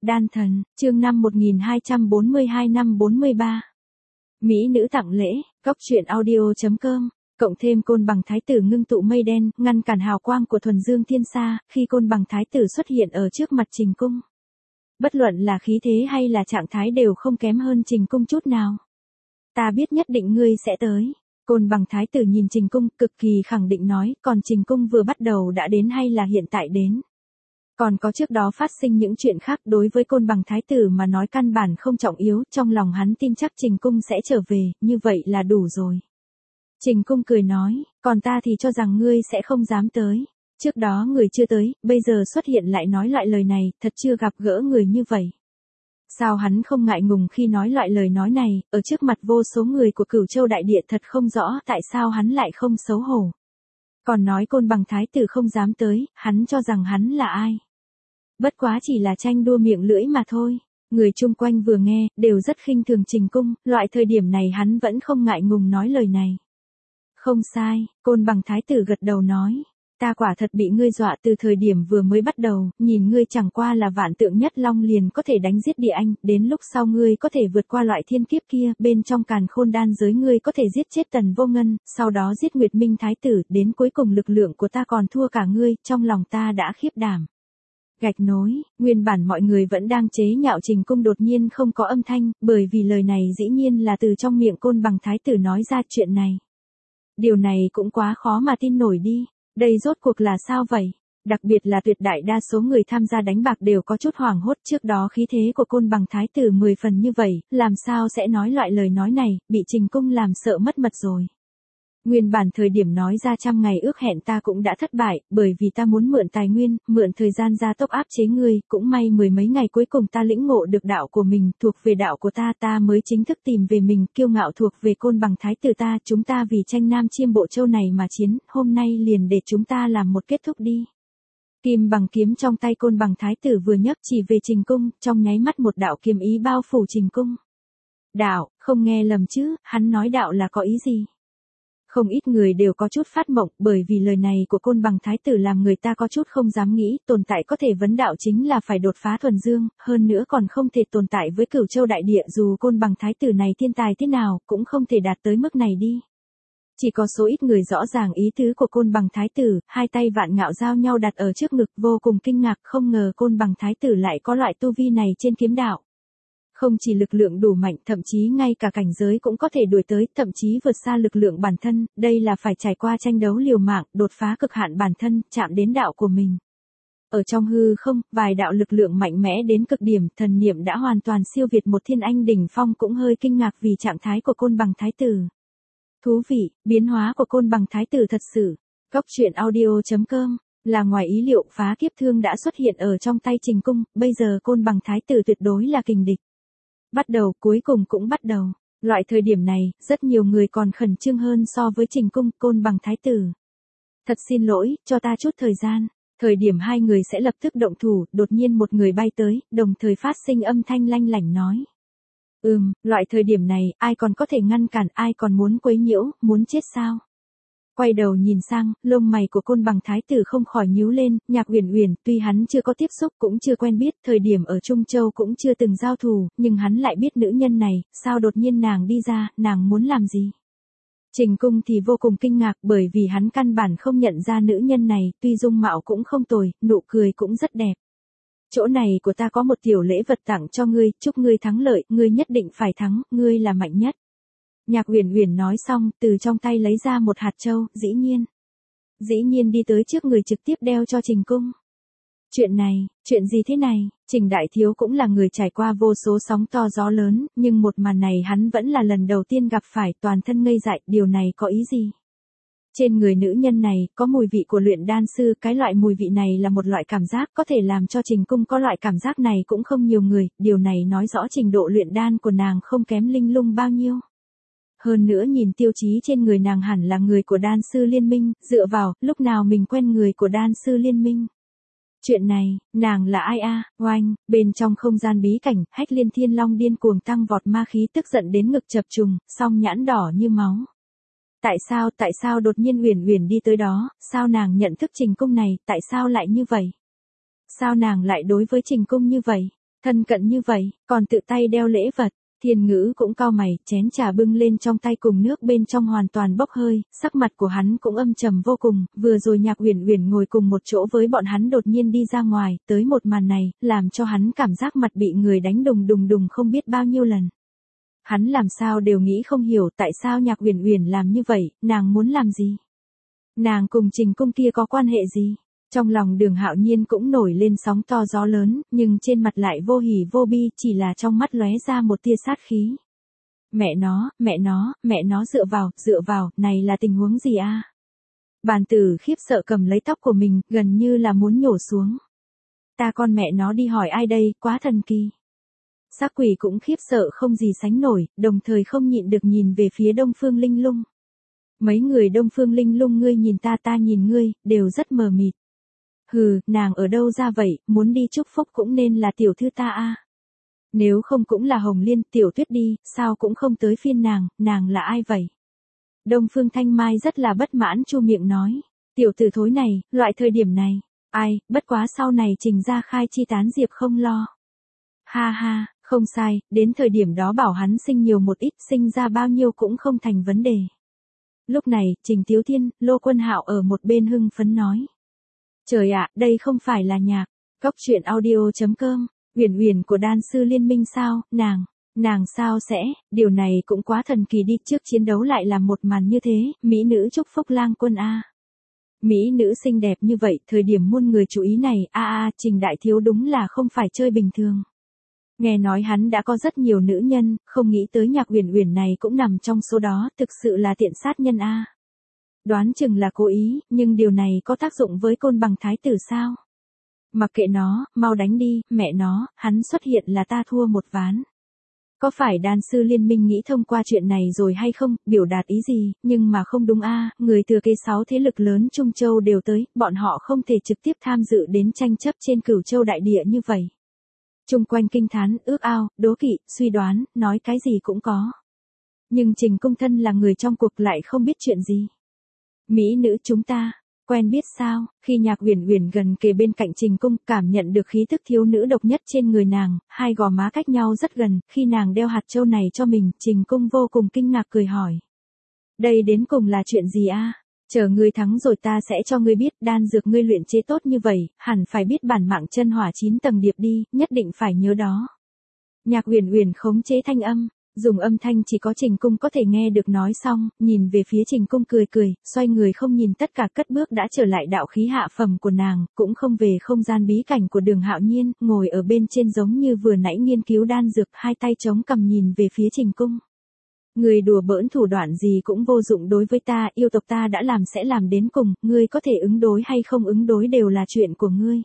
Đan thần, chương 1242 năm 43. Mỹ nữ tặng lễ, góc truyện audio.com, cộng thêm Côn Bằng Thái tử ngưng tụ mây đen, ngăn cản hào quang của thuần dương thiên sa, khi Côn Bằng Thái tử xuất hiện ở trước mặt Trình Cung. Bất luận là khí thế hay là trạng thái đều không kém hơn Trình Cung chút nào. Ta biết nhất định ngươi sẽ tới. Côn Bằng Thái tử nhìn Trình Cung cực kỳ khẳng định nói, còn Trình Cung vừa bắt đầu đã đến hay là hiện tại đến. Còn có trước đó phát sinh những chuyện khác đối với Côn Bằng Thái tử mà nói căn bản không trọng yếu, trong lòng hắn tin chắc Trình Cung sẽ trở về, như vậy là đủ rồi. Trình Cung cười nói, còn ta thì cho rằng ngươi sẽ không dám tới. Trước đó người chưa tới, bây giờ xuất hiện lại nói loại lời này, thật chưa gặp gỡ người như vậy. Sao hắn không ngại ngùng khi nói loại lời nói này, ở trước mặt vô số người của Cửu Châu Đại Địa thật không rõ tại sao hắn lại không xấu hổ. Còn nói Côn Bằng Thái tử không dám tới, hắn cho rằng hắn là ai. Bất quá chỉ là tranh đua miệng lưỡi mà thôi. Người chung quanh vừa nghe, đều rất khinh thường Trình Cung, loại thời điểm này hắn vẫn không ngại ngùng nói lời này. Không sai, Côn Bằng Thái tử gật đầu nói. Ta quả thật bị ngươi dọa từ thời điểm vừa mới bắt đầu, nhìn ngươi chẳng qua là vạn tượng nhất long liền có thể đánh giết địa anh, đến lúc sau ngươi có thể vượt qua loại thiên kiếp kia, bên trong càn khôn đan giới ngươi có thể giết chết Tần Vô Ngân, sau đó giết Nguyệt Minh Thái tử, đến cuối cùng lực lượng của ta còn thua cả ngươi, trong lòng ta đã khiếp đảm. Gạch nối, nguyên bản mọi người vẫn đang chế nhạo Trình Cung đột nhiên không có âm thanh, bởi vì lời này dĩ nhiên là từ trong miệng Côn Bằng Thái tử nói ra chuyện này. Điều này cũng quá khó mà tin nổi đi. Đây rốt cuộc là sao vậy? Đặc biệt là tuyệt đại đa số người tham gia đánh bạc đều có chút hoảng hốt, trước đó khí thế của Côn Bằng Thái tử 10 phần như vậy, làm sao sẽ nói loại lời nói này, bị Trình Cung làm sợ mất mật rồi. Nguyên bản thời điểm nói ra 100 ngày ước hẹn ta cũng đã thất bại, bởi vì ta muốn mượn tài nguyên, mượn thời gian gia tốc áp chế ngươi, cũng may 10 mấy ngày cuối cùng ta lĩnh ngộ được đạo của mình, thuộc về đạo của ta mới chính thức tìm về mình, kiêu ngạo thuộc về Côn Bằng Thái tử ta, chúng ta vì tranh Nam Chiêm Bộ Châu này mà chiến, hôm nay liền để chúng ta làm một kết thúc đi. Kim bằng kiếm trong tay Côn Bằng Thái tử vừa nhấc chỉ về Trình Cung, trong nháy mắt một đạo kiếm ý bao phủ Trình Cung. Đạo, không nghe lầm chứ, hắn nói đạo là có ý gì? Không ít người đều có chút phát mộng, bởi vì lời này của Côn Bằng Thái tử làm người ta có chút không dám nghĩ, tồn tại có thể vấn đạo chính là phải đột phá thuần dương, hơn nữa còn không thể tồn tại với Cửu Châu Đại Địa, dù Côn Bằng Thái tử này thiên tài thế nào, cũng không thể đạt tới mức này đi. Chỉ có số ít người rõ ràng ý tứ của Côn Bằng Thái tử, hai tay vạn ngạo giao nhau đặt ở trước ngực, vô cùng kinh ngạc, không ngờ Côn Bằng Thái tử lại có loại tu vi này trên kiếm đạo. Không chỉ lực lượng đủ mạnh, thậm chí ngay cả cảnh giới cũng có thể đuổi tới, thậm chí vượt xa lực lượng bản thân, đây là phải trải qua tranh đấu liều mạng, đột phá cực hạn bản thân, chạm đến đạo của mình. Ở trong hư không, vài đạo lực lượng mạnh mẽ đến cực điểm, thần niệm đã hoàn toàn siêu việt một thiên anh đỉnh phong, cũng hơi kinh ngạc vì trạng thái của Côn Bằng Thái tử. Thú vị, biến hóa của Côn Bằng Thái tử thật sự. Góc truyện audio.com, là ngoài ý liệu, phá kiếp thương đã xuất hiện ở trong tay Trình Cung, bây giờ Côn Bằng Thái tử tuyệt đối là kình địch. Bắt đầu, cuối cùng cũng bắt đầu. Loại thời điểm này, rất nhiều người còn khẩn trương hơn so với Trình Cung, Côn Bằng Thái tử. Thật xin lỗi, cho ta chút thời gian. Thời điểm hai người sẽ lập tức động thủ, đột nhiên một người bay tới, đồng thời phát sinh âm thanh lanh lảnh nói. Loại thời điểm này, ai còn có thể ngăn cản, ai còn muốn quấy nhiễu, muốn chết sao? Quay đầu nhìn sang, lông mày của Côn Bằng Thái tử không khỏi nhíu lên, Nhạc Uyển Uyển, tuy hắn chưa có tiếp xúc cũng chưa quen biết, thời điểm ở Trung Châu cũng chưa từng giao thủ, nhưng hắn lại biết nữ nhân này, sao đột nhiên nàng đi ra, nàng muốn làm gì? Trình Cung thì vô cùng kinh ngạc, bởi vì hắn căn bản không nhận ra nữ nhân này, tuy dung mạo cũng không tồi, nụ cười cũng rất đẹp. Chỗ này của ta có một tiểu lễ vật tặng cho ngươi, chúc ngươi thắng lợi, ngươi nhất định phải thắng, ngươi là mạnh nhất. Nhạc Uyển Uyển nói xong, từ trong tay lấy ra một hạt châu, dĩ nhiên đi tới trước người trực tiếp đeo cho Trình Cung. Chuyện gì thế này? Trình Đại Thiếu cũng là người trải qua vô số sóng to gió lớn, nhưng một màn này hắn vẫn là lần đầu tiên gặp phải, toàn thân ngây dại, điều này có ý gì? Trên người nữ nhân này, có mùi vị của luyện đan sư, cái loại mùi vị này là một loại cảm giác, có thể làm cho Trình Cung có loại cảm giác này cũng không nhiều người, điều này nói rõ trình độ luyện đan của nàng không kém Linh Lung bao nhiêu. Hơn nữa nhìn tiêu chí trên người nàng hẳn là người của đan sư liên minh, dựa vào, lúc nào mình quen người của đan sư liên minh. Chuyện này, nàng là ai a? Oanh, bên trong không gian bí cảnh, Hách Liên Thiên Long điên cuồng tăng vọt ma khí, tức giận đến ngực chập trùng, song nhãn đỏ như máu. Tại sao đột nhiên Uyển Uyển đi tới đó, sao nàng nhận thức Trình Cung này, tại sao lại như vậy? Sao nàng lại đối với Trình Cung như vậy? Thân cận như vậy, còn tự tay đeo lễ vật. Thiên Ngữ cũng cau mày, chén trà bưng lên trong tay cùng nước bên trong hoàn toàn bốc hơi, sắc mặt của hắn cũng âm trầm vô cùng, vừa rồi Nhạc Uyển Uyển ngồi cùng một chỗ với bọn hắn đột nhiên đi ra ngoài, tới một màn này, làm cho hắn cảm giác mặt bị người đánh đùng đùng đùng không biết bao nhiêu lần. Hắn làm sao đều nghĩ không hiểu tại sao Nhạc Uyển Uyển làm như vậy, nàng muốn làm gì? Nàng cùng Trình Cung kia có quan hệ gì? Trong lòng Đường Hạo Nhiên cũng nổi lên sóng to gió lớn, nhưng trên mặt lại vô hỉ vô bi, chỉ là trong mắt lóe ra một tia sát khí. Mẹ nó dựa vào, này là tình huống gì a? Bàn tử khiếp sợ cầm lấy tóc của mình, gần như là muốn nhổ xuống. Ta con mẹ nó đi hỏi ai đây, quá thần kỳ. Sắc quỷ cũng khiếp sợ không gì sánh nổi, đồng thời không nhịn được nhìn về phía Đông Phương Linh Lung. Mấy người Đông Phương Linh Lung ngươi nhìn ta nhìn ngươi, đều rất mờ mịt. Hừ, nàng ở đâu ra vậy, muốn đi chúc phúc cũng nên là tiểu thư ta a. Nếu không cũng là Hồng Liên, Tiểu Tuyết đi, sao cũng không tới phiên nàng là ai vậy? Đông Phương Thanh Mai rất là bất mãn chu miệng nói, tiểu tử thối này, loại thời điểm này, ai, bất quá sau này Trình ra khai chi tán diệp không lo. Ha ha, không sai, đến thời điểm đó bảo hắn sinh nhiều một ít, sinh ra bao nhiêu cũng không thành vấn đề. Lúc này, Trình Tiếu Thiên, Lô Quân Hạo ở một bên hưng phấn nói. Trời ạ, đây không phải là nhạc, Cóc Truyện Audio.com, Uyển Uyển của đan sư liên minh sao, nàng sao sẽ, điều này cũng quá thần kỳ đi, trước chiến đấu lại là một màn như thế, mỹ nữ chúc phúc lang quân a. Mỹ nữ xinh đẹp như vậy, thời điểm muôn người chú ý này, Trình đại thiếu đúng là không phải chơi bình thường. Nghe nói hắn đã có rất nhiều nữ nhân, không nghĩ tới Nhạc Uyển Uyển này cũng nằm trong số đó, thực sự là tiện sát nhân a. Đoán chừng là cố ý, nhưng điều này có tác dụng với Côn Bằng thái tử sao? Mặc kệ nó, mau đánh đi, mẹ nó, hắn xuất hiện là ta thua một ván. Có phải đan sư liên minh nghĩ thông qua chuyện này rồi hay không, biểu đạt ý gì, nhưng mà không đúng a, người thừa kế 6 thế lực lớn Trung Châu đều tới, bọn họ không thể trực tiếp tham dự đến tranh chấp trên Cửu Châu đại địa như vậy. Chung quanh kinh thán, ước ao, đố kỵ, suy đoán, nói cái gì cũng có. Nhưng Trình Cung thân là người trong cuộc lại không biết chuyện gì. Mỹ nữ chúng ta, quen biết sao, khi Nhạc Uyển Uyển gần kề bên cạnh Trình Cung, cảm nhận được khí tức thiếu nữ độc nhất trên người nàng, hai gò má cách nhau rất gần, khi nàng đeo hạt châu này cho mình, Trình Cung vô cùng kinh ngạc cười hỏi. Đây đến cùng là chuyện gì a? Chờ ngươi thắng rồi ta sẽ cho ngươi biết, đan dược ngươi luyện chế tốt như vậy, hẳn phải biết bản mạng chân hỏa 9 tầng điệp đi, nhất định phải nhớ đó. Nhạc Uyển Uyển khống chế thanh âm, dùng âm thanh chỉ có Trình Cung có thể nghe được nói xong, nhìn về phía Trình Cung cười cười, xoay người không nhìn tất cả cất bước đã trở lại đạo khí hạ phẩm của nàng, cũng không về không gian bí cảnh của Đường Hạo Nhiên, ngồi ở bên trên giống như vừa nãy nghiên cứu đan dược, hai tay chống cằm nhìn về phía Trình Cung. Người đùa bỡn thủ đoạn gì cũng vô dụng đối với ta, yêu tộc ta đã làm sẽ làm đến cùng, ngươi có thể ứng đối hay không ứng đối đều là chuyện của ngươi.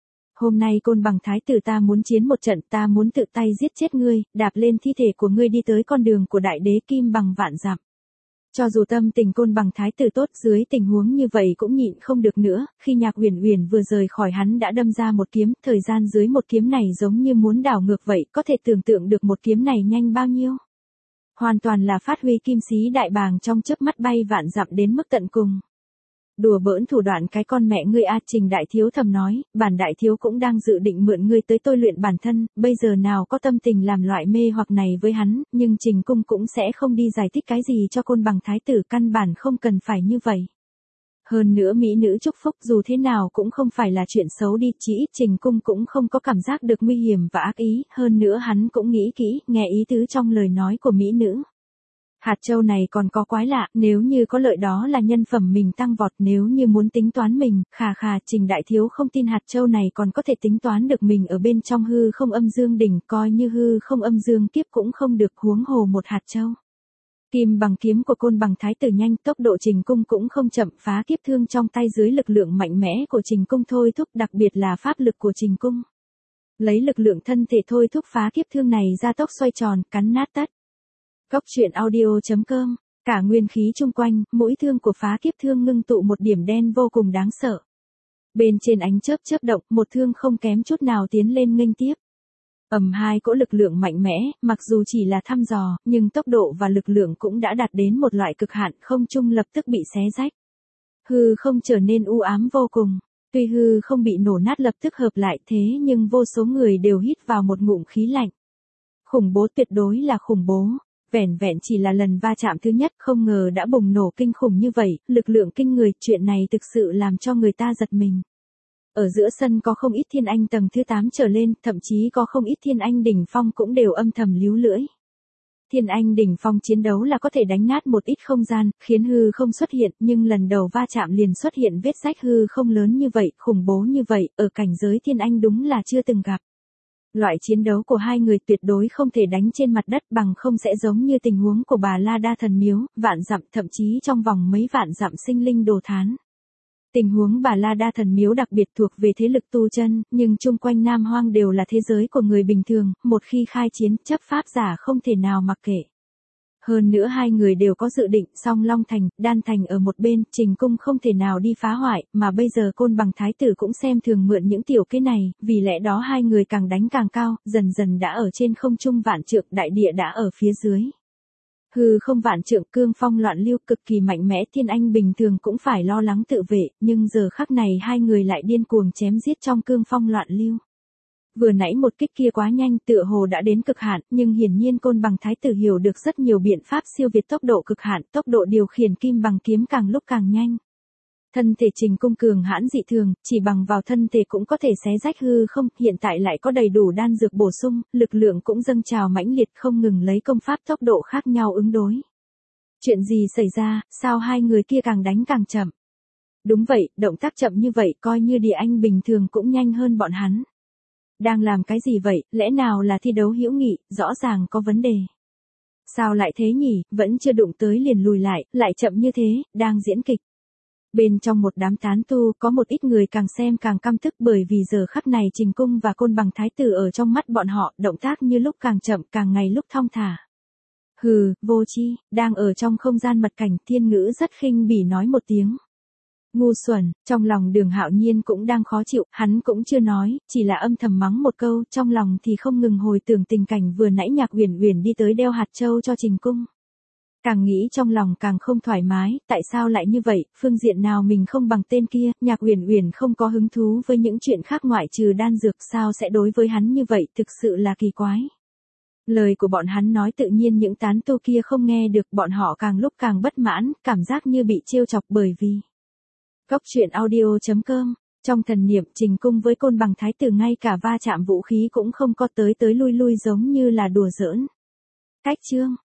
Hôm nay Côn Bằng thái tử ta muốn chiến một trận, ta muốn tự tay giết chết ngươi, đạp lên thi thể của ngươi đi tới con đường của đại đế kim bằng vạn dặm. Cho dù tâm tình Côn Bằng thái tử tốt, dưới tình huống như vậy cũng nhịn không được nữa, khi Nhạc Uyển Uyển vừa rời khỏi hắn đã đâm ra một kiếm, thời gian dưới một kiếm này giống như muốn đảo ngược vậy, có thể tưởng tượng được một kiếm này nhanh bao nhiêu. Hoàn toàn là phát huy kim sĩ đại bàng trong chớp mắt bay vạn dặm đến mức tận cùng. Đùa bỡn thủ đoạn cái con mẹ ngươi a, Trình đại thiếu thầm nói, bản đại thiếu cũng đang dự định mượn ngươi tới tôi luyện bản thân, bây giờ nào có tâm tình làm loại mê hoặc này với hắn, nhưng Trình Cung cũng sẽ không đi giải thích cái gì cho Côn Bằng thái tử, căn bản không cần phải như vậy. Hơn nữa mỹ nữ chúc phúc dù thế nào cũng không phải là chuyện xấu đi, chỉ ít Trình Cung cũng không có cảm giác được nguy hiểm và ác ý, hơn nữa hắn cũng nghĩ kỹ, nghe ý tứ trong lời nói của mỹ nữ. Hạt châu này còn có quái lạ, nếu như có lợi đó là nhân phẩm mình tăng vọt, nếu như muốn tính toán mình, Trình đại thiếu không tin hạt châu này còn có thể tính toán được mình ở bên trong hư không âm dương đỉnh, coi như hư không âm dương kiếp cũng không được, huống hồ một hạt châu. Kim bằng kiếm của Côn Bằng thái tử nhanh, tốc độ Trình Cung cũng không chậm, phá kiếp thương trong tay dưới lực lượng mạnh mẽ của Trình Cung thôi thúc, đặc biệt là pháp lực của Trình Cung. Lấy lực lượng thân thể thôi thúc phá kiếp thương này ra tốc xoay tròn, cắn nát tất. Cóc Truyện Audio.com, cả nguyên khí chung quanh, mũi thương của phá kiếp thương ngưng tụ một điểm đen vô cùng đáng sợ. Bên trên ánh chớp chớp động, một thương không kém chút nào tiến lên nghênh tiếp. Hai cỗ lực lượng mạnh mẽ, mặc dù chỉ là thăm dò, nhưng tốc độ và lực lượng cũng đã đạt đến một loại cực hạn, không trung lập tức bị xé rách. Hư không trở nên u ám vô cùng. Tuy hư không bị nổ nát lập tức hợp lại thế nhưng vô số người đều hít vào một ngụm khí lạnh. Khủng bố, tuyệt đối là khủng bố. Vẻn vẹn chỉ là lần va chạm thứ nhất không ngờ đã bùng nổ kinh khủng như vậy, lực lượng kinh người, chuyện này thực sự làm cho người ta giật mình. Ở giữa sân có không ít thiên anh tầng thứ 8 trở lên, thậm chí có không ít thiên anh đỉnh phong cũng đều âm thầm líu lưỡi. Thiên anh đỉnh phong chiến đấu là có thể đánh nát một ít không gian, khiến hư không xuất hiện, nhưng lần đầu va chạm liền xuất hiện vết rách hư không lớn như vậy, khủng bố như vậy, ở cảnh giới thiên anh đúng là chưa từng gặp. Loại chiến đấu của hai người tuyệt đối không thể đánh trên mặt đất bằng không sẽ giống như tình huống của Bà La Đa Thần Miếu, vạn dặm thậm chí trong vòng mấy vạn dặm sinh linh đồ thán. Tình huống Bà La Đa Thần Miếu đặc biệt thuộc về thế lực tu chân, nhưng chung quanh Nam Hoang đều là thế giới của người bình thường, một khi khai chiến, chấp pháp giả không thể nào mặc kệ. Hơn nữa hai người đều có dự định, song Long Thành, Đan Thành ở một bên, Trình Cung không thể nào đi phá hoại, mà bây giờ Côn Bằng Thái tử cũng xem thường mượn những tiểu kế này, vì lẽ đó hai người càng đánh càng cao, dần dần đã ở trên không trung vạn trượng, đại địa đã ở phía dưới. Hư không vạn trượng, cương phong loạn lưu cực kỳ mạnh mẽ, thiên anh bình thường cũng phải lo lắng tự vệ, nhưng giờ khắc này hai người lại điên cuồng chém giết trong cương phong loạn lưu. Vừa nãy một kích kia quá nhanh, tựa hồ đã đến cực hạn, nhưng hiển nhiên Côn Bằng Thái tử hiểu được rất nhiều biện pháp siêu việt tốc độ cực hạn, tốc độ điều khiển kim bằng kiếm càng lúc càng nhanh. Thân thể Trình Cung cường hãn dị thường, chỉ bằng vào thân thể cũng có thể xé rách hư không, hiện tại lại có đầy đủ đan dược bổ sung, lực lượng cũng dâng trào mãnh liệt, không ngừng lấy công pháp tốc độ khác nhau ứng đối. Chuyện gì xảy ra, sao hai người kia càng đánh càng chậm? Đúng vậy, động tác chậm như vậy coi như địa anh bình thường cũng nhanh hơn bọn hắn. Đang làm cái gì vậy, lẽ nào là thi đấu hữu nghị, rõ ràng có vấn đề. Sao lại thế nhỉ, vẫn chưa đụng tới liền lùi lại chậm như thế, đang diễn kịch. Bên trong một đám tán tu có một ít người càng xem càng căm tức bởi vì giờ khắc này Trình Cung và Côn Bằng Thái tử ở trong mắt bọn họ, động tác như lúc càng chậm càng ngày lúc thong thả. Hừ, vô chi, đang ở trong không gian mật cảnh, Thiên Ngữ rất khinh bỉ nói một tiếng. Ngu xuẩn, trong lòng Đường Hạo Nhiên cũng đang khó chịu, hắn cũng chưa nói, chỉ là âm thầm mắng một câu, trong lòng thì không ngừng hồi tưởng tình cảnh vừa nãy Nhạc Uyển Uyển đi tới đeo hạt châu cho Trình Cung. Càng nghĩ trong lòng càng không thoải mái, tại sao lại như vậy, phương diện nào mình không bằng tên kia, Nhạc Uyển Uyển không có hứng thú với những chuyện khác ngoại trừ đan dược, sao sẽ đối với hắn như vậy, thực sự là kỳ quái. Lời của bọn hắn nói tự nhiên những tán tu kia không nghe được, bọn họ càng lúc càng bất mãn, cảm giác như bị trêu chọc bởi vì Cốc truyện audio.com, trong thần niệm Trình Cung với Côn Bằng Thái tử ngay cả va chạm vũ khí cũng không có tới lui lui giống như là đùa giỡn. Cách chương